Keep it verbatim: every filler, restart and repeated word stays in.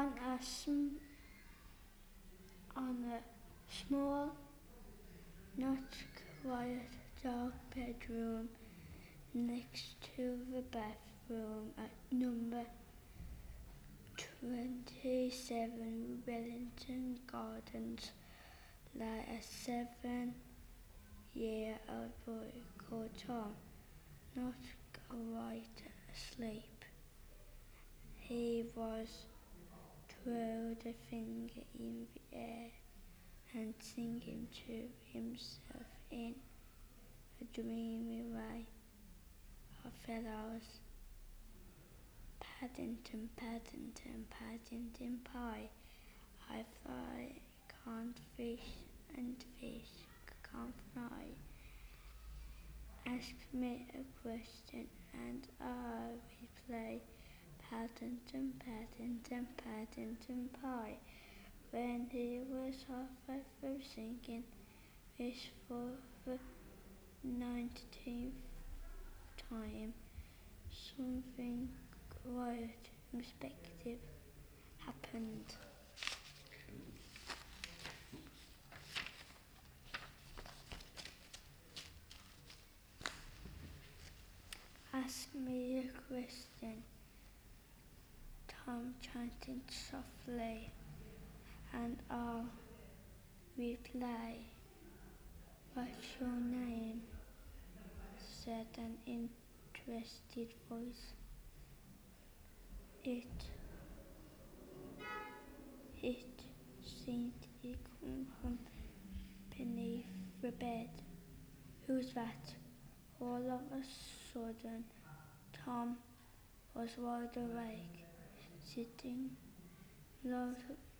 on a sm- on a small, not quiet, dark bedroom next to the bathroom at number twenty-seven Wellington Gardens lay a seven-year-old boy called Tom, not quite asleep. He was twirled a finger in the air and singing to himself in a dreamy way. Our fellows, Paddington, Paddington, Paddington Pie, I fly, can't fish, and fish can't fly. Ask me a question and I reply, Paddington, Paddington, Paddington Pie. When he was halfway through singing this for the nineteenth time, something quite unexpected happened. Ask me a question, Tom chanted softly, and I'll reply, what's your name? Said an interested voice. It, it seemed to come from beneath the bed. Who's that? All of a sudden, Tom was wide awake, sitting